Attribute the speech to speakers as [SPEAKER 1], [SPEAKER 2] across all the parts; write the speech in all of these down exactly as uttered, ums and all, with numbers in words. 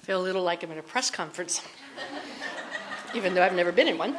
[SPEAKER 1] I feel a little like I'm in a press conference, even though I've never been in one.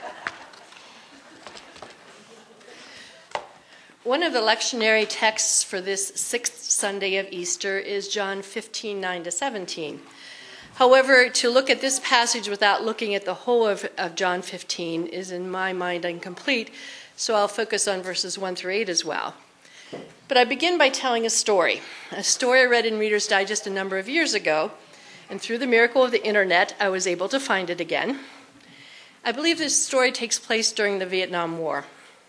[SPEAKER 1] One of the lectionary texts for this sixth Sunday of Easter is John fifteen, nine to seventeen. However, to look at this passage without looking at the whole of, of John fifteen is, in my mind, incomplete, so I'll focus on verses one through eight as well. But I begin by telling a story, a story I read in Reader's Digest a number of years ago, and through the miracle of the internet, I was able to find it again. I believe this story takes place during the Vietnam War.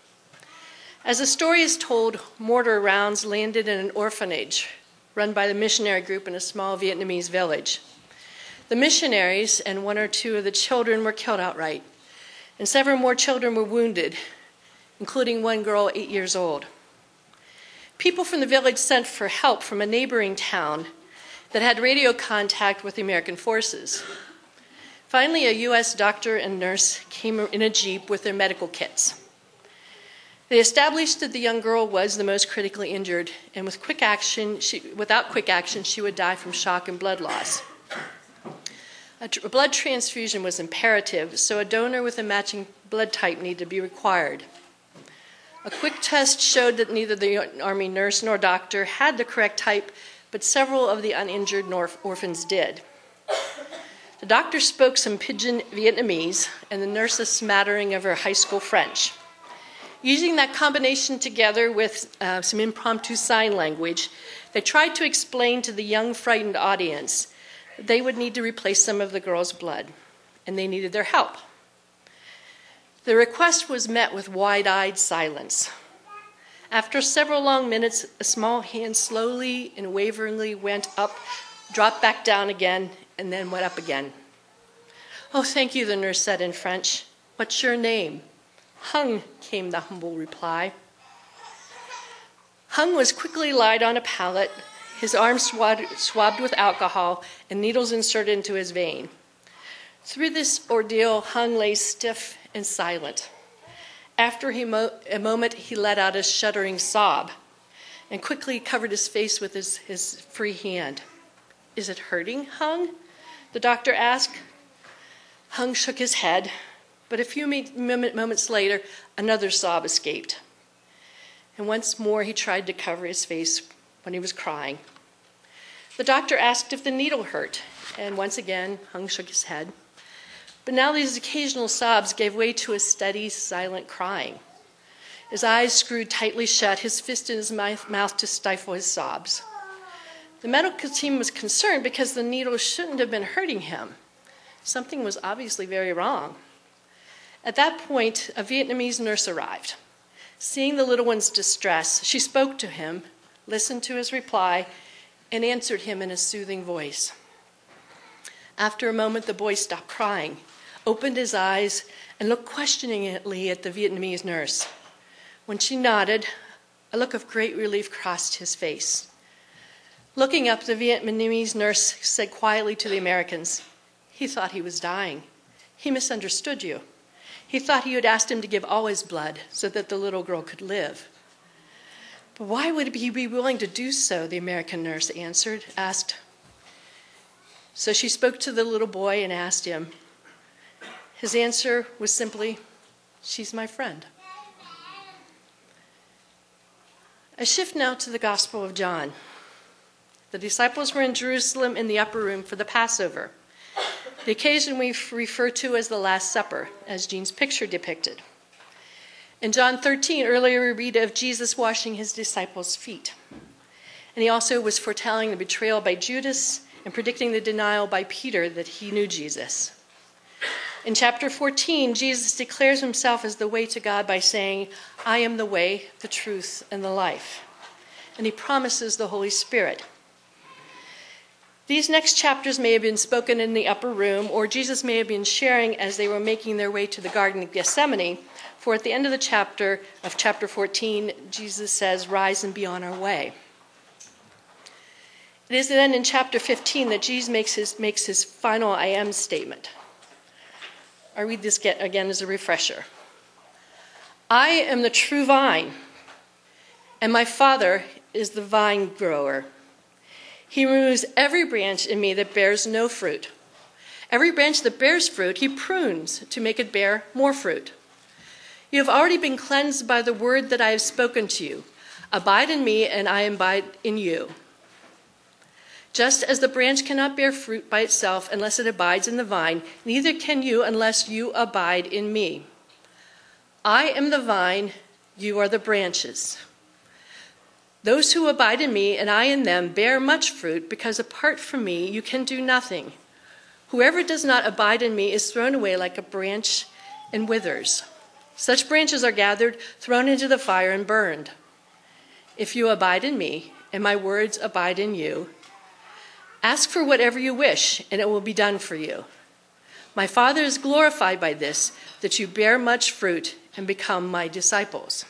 [SPEAKER 1] As the story is told, mortar rounds landed in an orphanage run by the missionary group in a small Vietnamese village. The missionaries and one or two of the children were killed outright, and several more children were wounded, including one girl eight years old. People from the village sent for help from a neighboring town that had radio contact with the American forces. Finally, a U S doctor and nurse came in a jeep with their medical kits. They established that the young girl was the most critically injured, and with quick action, she, without quick action, she would die from shock and blood loss. A, tr- a blood transfusion was imperative, so a donor with a matching blood type needed to be required. A quick test showed that neither the Army nurse nor doctor had the correct type, but several of the uninjured orph- orphans did. The doctor spoke some pidgin Vietnamese, and the nurse a smattering of her high school French. Using that combination together with uh, some impromptu sign language, they tried to explain to the young, frightened audience that they would need to replace some of the girl's blood, and they needed their help. The request was met with wide-eyed silence. After several long minutes, a small hand slowly and waveringly went up, dropped back down again, and then went up again. "Oh, thank you," the nurse said in French. "What's your name?" "Hung," came the humble reply. Hung was quickly laid on a pallet, his arm swabbed, swabbed with alcohol, and needles inserted into his vein. Through this ordeal, Hung lay stiff and silent. After he mo- a moment, he let out a shuddering sob and quickly covered his face with his, his free hand. "Is it hurting, Hung?" the doctor asked. Hung shook his head. But a few moments later, another sob escaped. And once more he tried to cover his face when he was crying. The doctor asked if the needle hurt, and once again, Hung shook his head. But now these occasional sobs gave way to a steady, silent crying. His eyes screwed tightly shut, his fist in his mouth to stifle his sobs. The medical team was concerned because the needle shouldn't have been hurting him. Something was obviously very wrong. At that point, a Vietnamese nurse arrived. Seeing the little one's distress, she spoke to him, listened to his reply, and answered him in a soothing voice. After a moment, the boy stopped crying, opened his eyes, and looked questioningly at the Vietnamese nurse. When she nodded, a look of great relief crossed his face. Looking up, the Vietnamese nurse said quietly to the Americans, "He thought he was dying. He misunderstood you. He thought you had asked him to give all his blood so that the little girl could live." "But why would he be willing to do so?" the American nurse answered, asked. So she spoke to the little boy and asked him. His answer was simply, "She's my friend." I shift now to the Gospel of John. The disciples were in Jerusalem in the upper room for the Passover, the occasion we refer to as the Last Supper, as Jean's picture depicted. In John thirteen, earlier we read of Jesus washing his disciples' feet. And he also was foretelling the betrayal by Judas and predicting the denial by Peter that he knew Jesus. In chapter fourteen, Jesus declares himself as the way to God by saying, "I am the way, the truth, and the life." And he promises the Holy Spirit. These next chapters may have been spoken in the upper room, or Jesus may have been sharing as they were making their way to the Garden of Gethsemane, for at the end of the chapter of chapter fourteen, Jesus says, "Rise and be on our way." It is then in chapter fifteen that Jesus makes his, makes his final I am statement. I read this again as a refresher. "I am the true vine, and my Father is the vine grower. He removes every branch in me that bears no fruit. Every branch that bears fruit, he prunes to make it bear more fruit. You have already been cleansed by the word that I have spoken to you. Abide in me, and I abide in you. Just as the branch cannot bear fruit by itself unless it abides in the vine, neither can you unless you abide in me. I am the vine, you are the branches. Those who abide in me and I in them bear much fruit, because apart from me you can do nothing. Whoever does not abide in me is thrown away like a branch and withers. Such branches are gathered, thrown into the fire, and burned. If you abide in me, and my words abide in you, ask for whatever you wish, and it will be done for you. My Father is glorified by this, that you bear much fruit and become my disciples.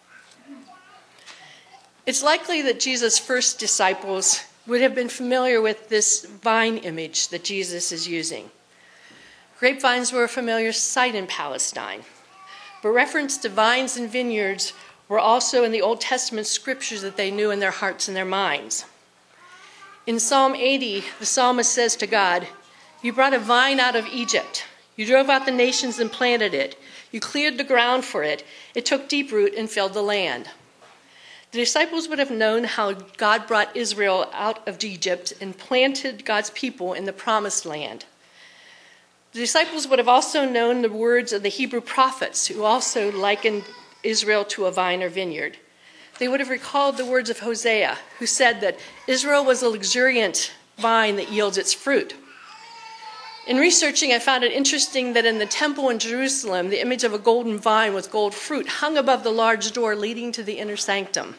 [SPEAKER 1] It's likely that Jesus' first disciples would have been familiar with this vine image that Jesus is using. Grapevines were a familiar sight in Palestine, but reference to vines and vineyards were also in the Old Testament scriptures that they knew in their hearts and their minds. In Psalm eighty, the psalmist says to God, "You brought a vine out of Egypt. You drove out the nations and planted it. You cleared the ground for it. It took deep root and filled the land." The disciples would have known how God brought Israel out of Egypt and planted God's people in the promised land. The disciples would have also known the words of the Hebrew prophets, who also likened Israel to a vine or vineyard. They would have recalled the words of Hosea, who said that Israel was a luxuriant vine that yields its fruit. In researching, I found it interesting that in the temple in Jerusalem, the image of a golden vine with gold fruit hung above the large door leading to the inner sanctum.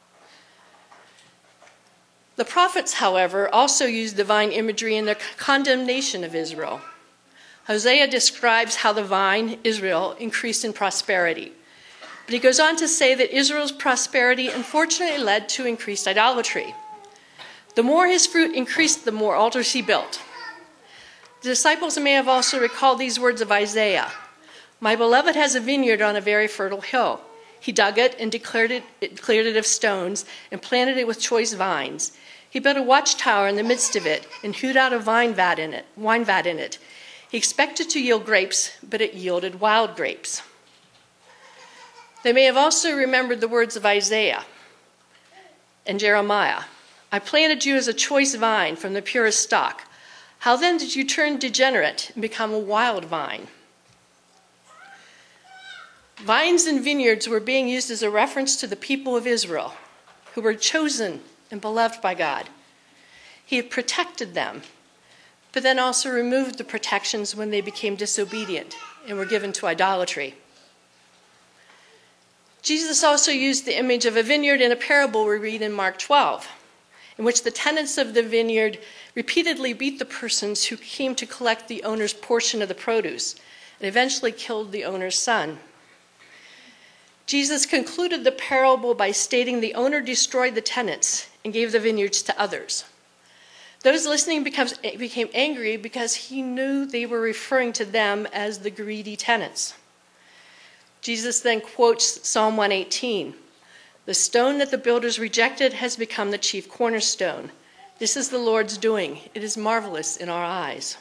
[SPEAKER 1] The prophets, however, also used divine imagery in their condemnation of Israel. Hosea describes how the vine, Israel, increased in prosperity. But he goes on to say that Israel's prosperity unfortunately led to increased idolatry. The more his fruit increased, the more altars he built. The disciples may have also recalled these words of Isaiah. "My beloved has a vineyard on a very fertile hill. He dug it and declared it, it, cleared it of stones and planted it with choice vines. He built a watchtower in the midst of it and hewed out a vine vat in it, wine vat in it. He expected to yield grapes, but it yielded wild grapes." They may have also remembered the words of Isaiah and Jeremiah. "I planted you as a choice vine from the purest stock. How then did you turn degenerate and become a wild vine?" Vines and vineyards were being used as a reference to the people of Israel, who were chosen and beloved by God. He had protected them, but then also removed the protections when they became disobedient and were given to idolatry. Jesus also used the image of a vineyard in a parable we read in Mark twelve, in which the tenants of the vineyard repeatedly beat the persons who came to collect the owner's portion of the produce and eventually killed the owner's son. Jesus concluded the parable by stating the owner destroyed the tenants and gave the vineyards to others. Those listening becomes, became angry because he knew they were referring to them as the greedy tenants. Jesus then quotes Psalm one eighteen. "The stone that the builders rejected has become the chief cornerstone. This is the Lord's doing. It is marvelous in our eyes."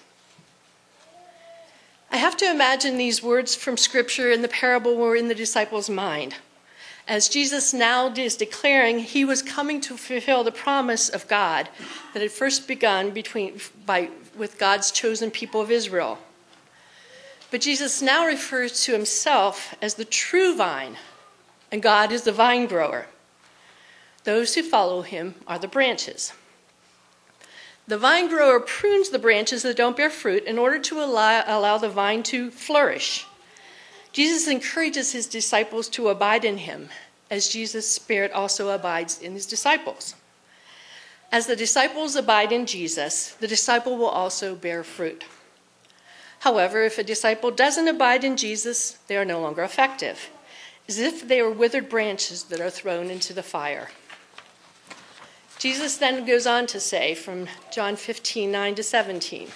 [SPEAKER 1] I have to imagine these words from Scripture in the parable were in the disciples' mind, as Jesus now is declaring he was coming to fulfill the promise of God that had first begun between, by, with God's chosen people of Israel. But Jesus now refers to himself as the true vine, and God is the vine grower. Those who follow him are the branches. The vine grower prunes the branches that don't bear fruit in order to allow, allow the vine to flourish. Jesus encourages his disciples to abide in him, as Jesus' Spirit also abides in his disciples. As the disciples abide in Jesus, the disciple will also bear fruit. However, if a disciple doesn't abide in Jesus, they are no longer effective, as if they were withered branches that are thrown into the fire. Jesus then goes on to say from John fifteen, nine to seventeen,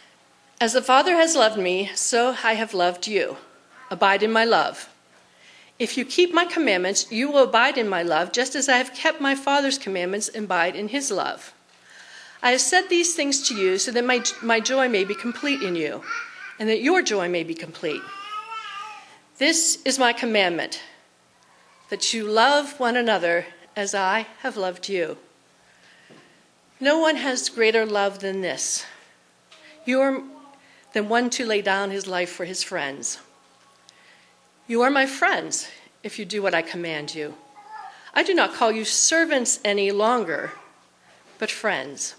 [SPEAKER 1] "As the Father has loved me, so I have loved you. Abide in my love. If you keep my commandments, you will abide in my love, just as I have kept my Father's commandments and abide in his love. I have said these things to you so that my, my joy may be complete in you, and that your joy may be complete. This is my commandment, that you love one another as I have loved you. No one has greater love than this, you are than one to lay down his life for his friends. You are my friends if you do what I command you. I do not call you servants any longer, but friends.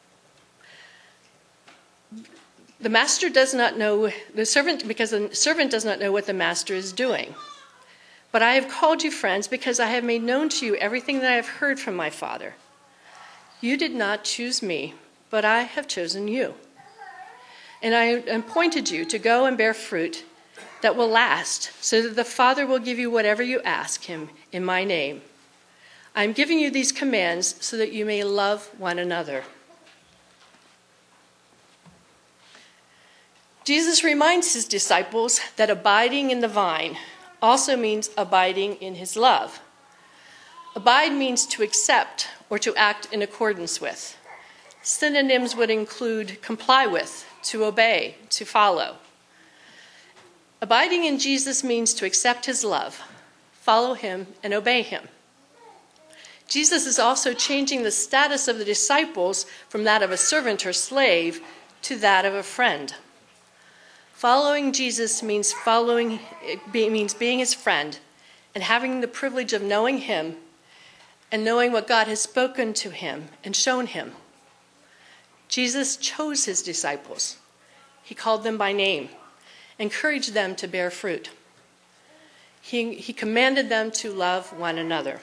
[SPEAKER 1] The master does not know, the servant, because the servant does not know what the master is doing. But I have called you friends because I have made known to you everything that I have heard from my Father. You did not choose me, but I have chosen you. And I appointed you to go and bear fruit that will last, so that the Father will give you whatever you ask him in my name. I am giving you these commands so that you may love one another. Jesus reminds his disciples that abiding in the vine also means abiding in his love. Abide means to accept or to act in accordance with. Synonyms would include comply with, to obey, to follow. Abiding in Jesus means to accept his love, follow him, and obey him. Jesus is also changing the status of the disciples from that of a servant or slave to that of a friend. Following Jesus means following means being his friend and having the privilege of knowing him and knowing what God has spoken to him and shown him. Jesus chose his disciples. He called them by name, encouraged them to bear fruit. He, he commanded them to love one another.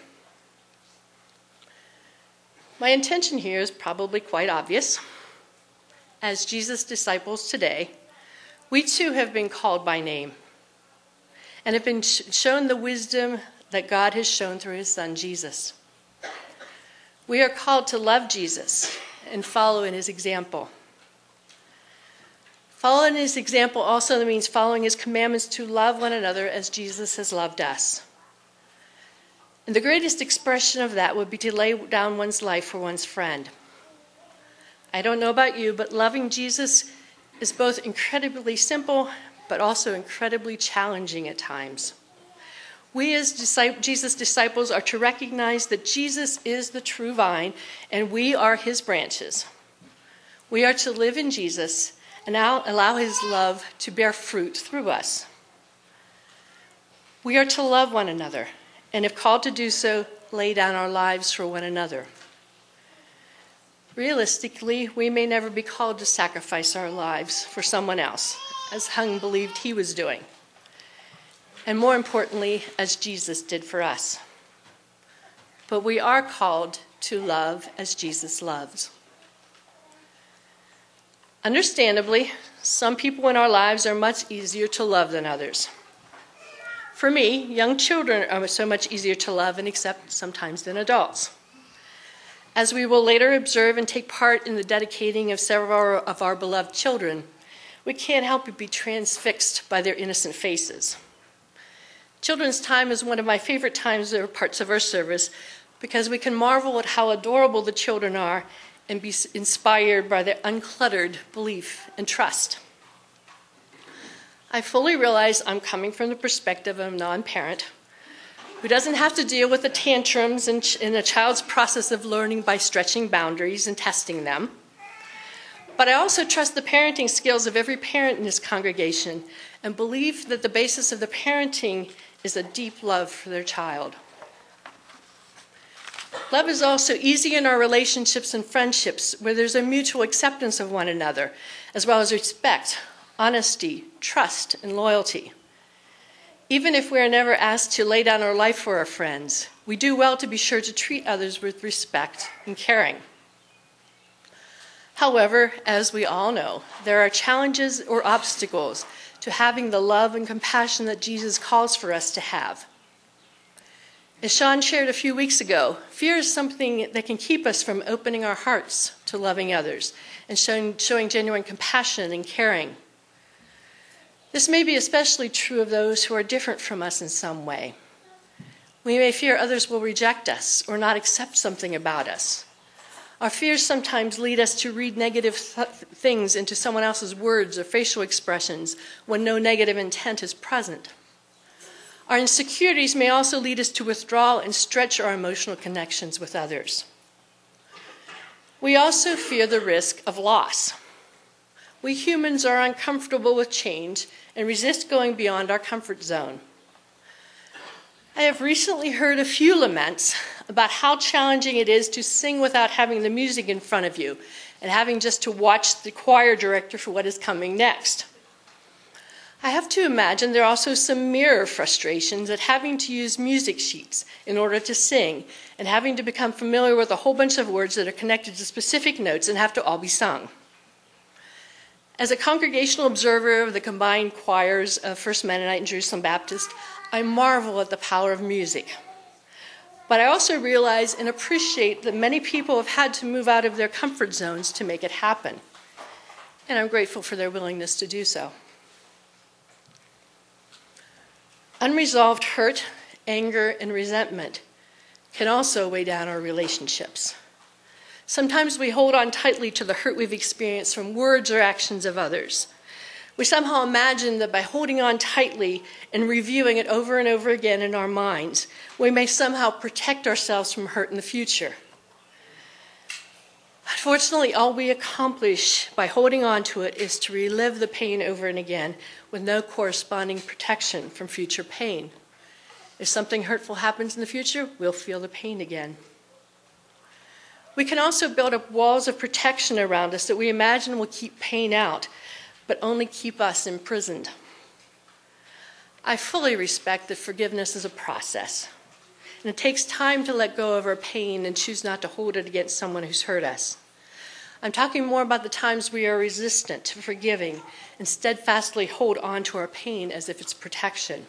[SPEAKER 1] My intention here is probably quite obvious. As Jesus' disciples today, we too have been called by name and have been sh- shown the wisdom that God has shown through his Son, Jesus. We are called to love Jesus and follow in his example. Following his example also means following his commandments to love one another as Jesus has loved us. And the greatest expression of that would be to lay down one's life for one's friend. I don't know about you, but loving Jesus is both incredibly simple, but also incredibly challenging at times. We as Jesus' disciples are to recognize that Jesus is the true vine and we are his branches. We are to live in Jesus and now allow his love to bear fruit through us. We are to love one another and if called to do so, lay down our lives for one another. Realistically, we may never be called to sacrifice our lives for someone else, as Hung believed he was doing. And more importantly, as Jesus did for us. But we are called to love as Jesus loves. Understandably, some people in our lives are much easier to love than others. For me, young children are so much easier to love and accept sometimes than adults. As we will later observe and take part in the dedicating of several of our beloved children, we can't help but be transfixed by their innocent faces. Children's time is one of my favorite times or parts of our service because we can marvel at how adorable the children are and be inspired by their uncluttered belief and trust. I fully realize I'm coming from the perspective of a non-parent who doesn't have to deal with the tantrums in, ch- in a child's process of learning by stretching boundaries and testing them. But I also trust the parenting skills of every parent in this congregation and believe that the basis of the parenting is a deep love for their child. Love is also easy in our relationships and friendships where there's a mutual acceptance of one another, as well as respect, honesty, trust, and loyalty. Even if we are never asked to lay down our life for our friends, we do well to be sure to treat others with respect and caring. However, as we all know, there are challenges or obstacles to having the love and compassion that Jesus calls for us to have. As Sean shared a few weeks ago, fear is something that can keep us from opening our hearts to loving others and showing, showing genuine compassion and caring. This may be especially true of those who are different from us in some way. We may fear others will reject us or not accept something about us. Our fears sometimes lead us to read negative th- things into someone else's words or facial expressions when no negative intent is present. Our insecurities may also lead us to withdraw and stretch our emotional connections with others. We also fear the risk of loss. We humans are uncomfortable with change and resist going beyond our comfort zone. I have recently heard a few laments about how challenging it is to sing without having the music in front of you and having just to watch the choir director for what is coming next. I have to imagine there are also some mirror frustrations at having to use music sheets in order to sing and having to become familiar with a whole bunch of words that are connected to specific notes and have to all be sung. As a congregational observer of the combined choirs of First Mennonite and Jerusalem Baptist, I marvel at the power of music. But I also realize and appreciate that many people have had to move out of their comfort zones to make it happen. And I'm grateful for their willingness to do so. Unresolved hurt, anger, and resentment can also weigh down our relationships. Sometimes we hold on tightly to the hurt we've experienced from words or actions of others. We somehow imagine that by holding on tightly and reviewing it over and over again in our minds, we may somehow protect ourselves from hurt in the future. Unfortunately, all we accomplish by holding on to it is to relive the pain over and again with no corresponding protection from future pain. If something hurtful happens in the future, we'll feel the pain again. We can also build up walls of protection around us that we imagine will keep pain out, but only keep us imprisoned. I fully respect that forgiveness is a process, and it takes time to let go of our pain and choose not to hold it against someone who's hurt us. I'm talking more about the times we are resistant to forgiving and steadfastly hold on to our pain as if it's protection.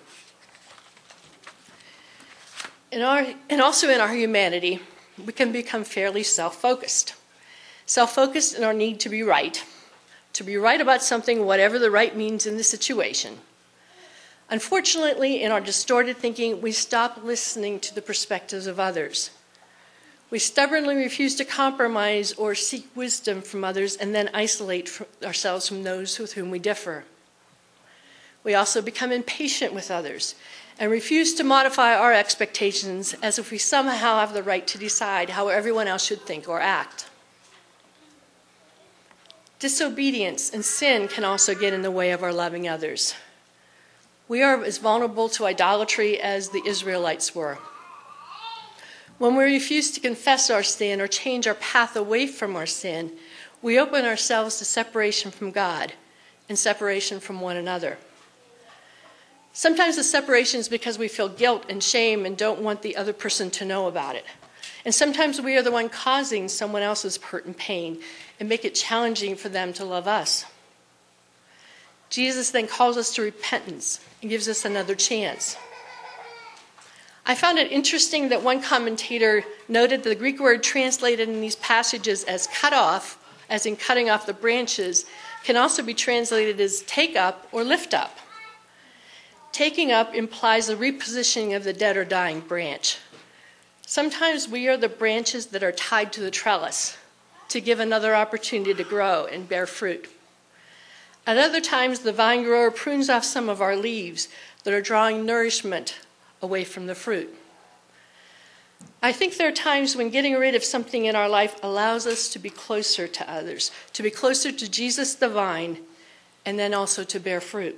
[SPEAKER 1] In our, and also in our humanity, we can become fairly self-focused. Self-focused in our need to be right, to be right about something, whatever the right means in the situation. Unfortunately, in our distorted thinking, we stop listening to the perspectives of others. We stubbornly refuse to compromise or seek wisdom from others and then isolate from ourselves from those with whom we differ. We also become impatient with others and refuse to modify our expectations as if we somehow have the right to decide how everyone else should think or act. Disobedience and sin can also get in the way of our loving others. We are as vulnerable to idolatry as the Israelites were. When we refuse to confess our sin or change our path away from our sin, we open ourselves to separation from God and separation from one another. Sometimes the separation is because we feel guilt and shame and don't want the other person to know about it. And sometimes we are the one causing someone else's hurt and pain and make it challenging for them to love us. Jesus then calls us to repentance and gives us another chance. I found it interesting that one commentator noted that the Greek word translated in these passages as cut off, as in cutting off the branches, can also be translated as take up or lift up. Taking up implies the repositioning of the dead or dying branch. Sometimes we are the branches that are tied to the trellis to give another opportunity to grow and bear fruit. At other times, the vine grower prunes off some of our leaves that are drawing nourishment away from the fruit. I think there are times when getting rid of something in our life allows us to be closer to others, to be closer to Jesus the vine, and then also to bear fruit.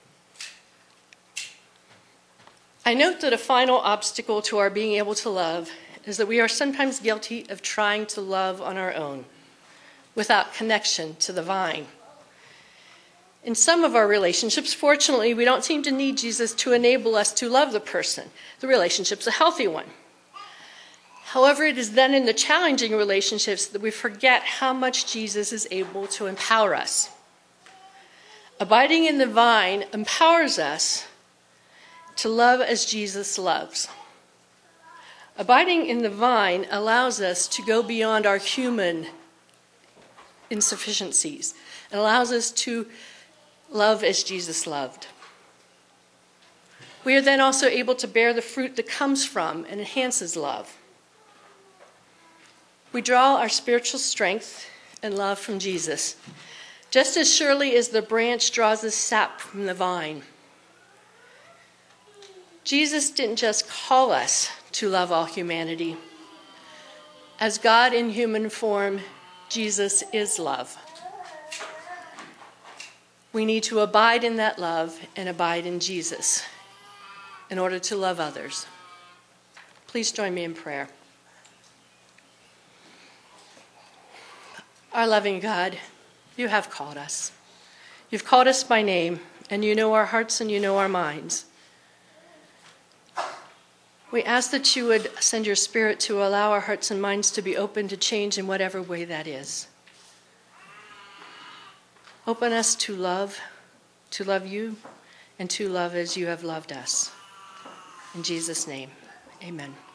[SPEAKER 1] I note that a final obstacle to our being able to love is that we are sometimes guilty of trying to love on our own, without connection to the vine. In some of our relationships, fortunately, we don't seem to need Jesus to enable us to love the person. The relationship's a healthy one. However, it is then in the challenging relationships that we forget how much Jesus is able to empower us. Abiding in the vine empowers us to love as Jesus loves. Abiding in the vine allows us to go beyond our human insufficiencies. It allows us to Love as Jesus loved. We are then also able to bear the fruit that comes from and enhances love. We draw our spiritual strength and love from Jesus, just as surely as the branch draws the sap from the vine. Jesus didn't just call us to love all humanity. As God in human form, Jesus is love. We need to abide in that love and abide in Jesus in order to love others. Please join me in prayer. Our loving God, you have called us. You've called us by name, and you know our hearts and you know our minds. We ask that you would send your Spirit to allow our hearts and minds to be open to change in whatever way that is. Open us to love, to love you, and to love as you have loved us. In Jesus' name, amen.